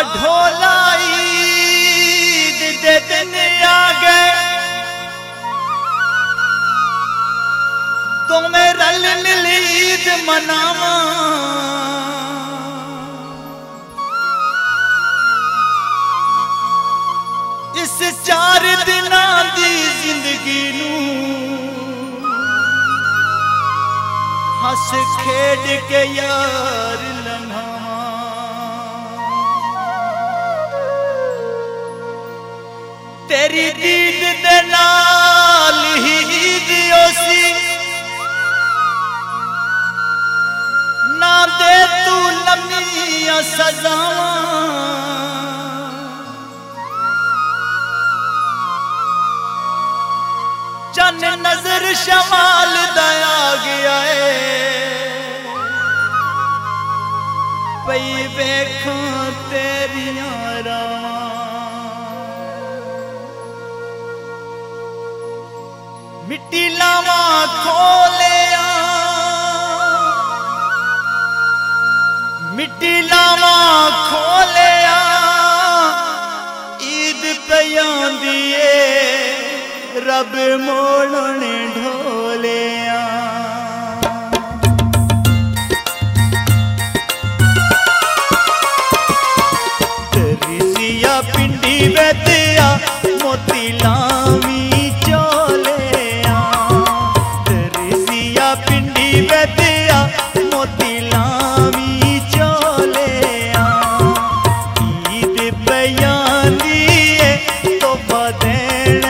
ढोला ईद दे दिन आ गए तो मैं रल मिल ईद मनावा। इस 4 दिनां दी जिंदगी नूं हस खेड के यार लम्हावा। तेरी दीद दे नाल ही ईद ओसी ना दे तू लम्मियां सजावां। चन नजर शमाल दया गया है पई वेखां तेरियां रावां। मिट्टी लावा खोलिया मिट्टी लावा खोलिया ईद पयांदी रब मोड़ने ढोलिया। रिजिया पिंडी बेतिया मोती लावी चोलिया। रिजिया पिंडी बेतिया मोती लावी चोलिया। ईद बयानी तो बदेने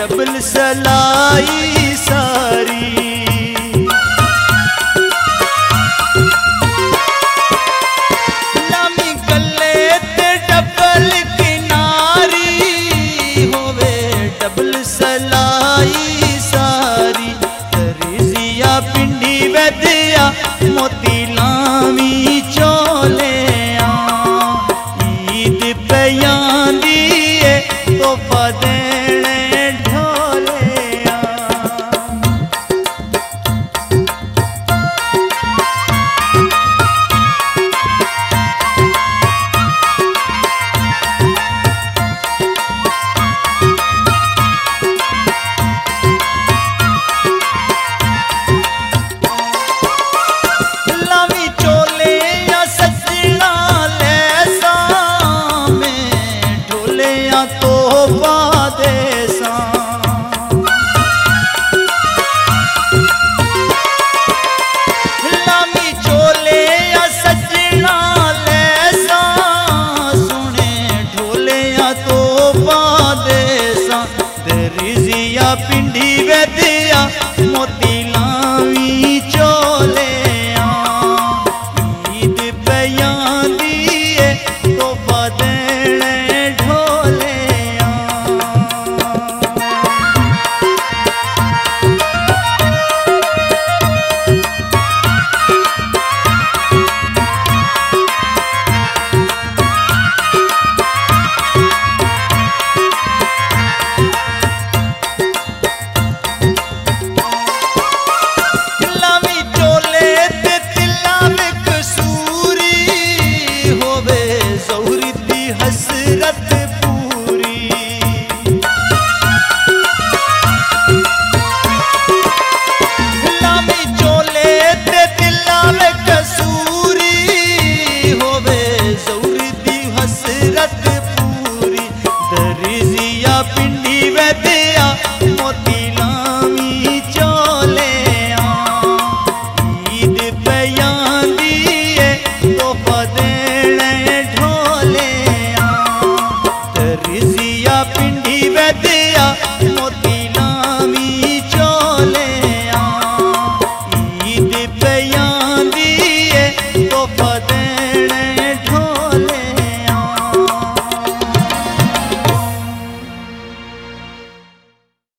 डबल सलाई सारी। लामी गले ते डबल किनारी होवे डबल सलाई सारी। दरिजिया पिंडी वैद्या मोती लावी चोले ईद पयां दिए तोहफा देने ढोले। लावी चोले या सजना लेसा में ढोले या तोहफा देसा। लावी चोले या सजना लेसा सुने ढोले या तोहफा देसा। दरिजिया पिंडी वैद्या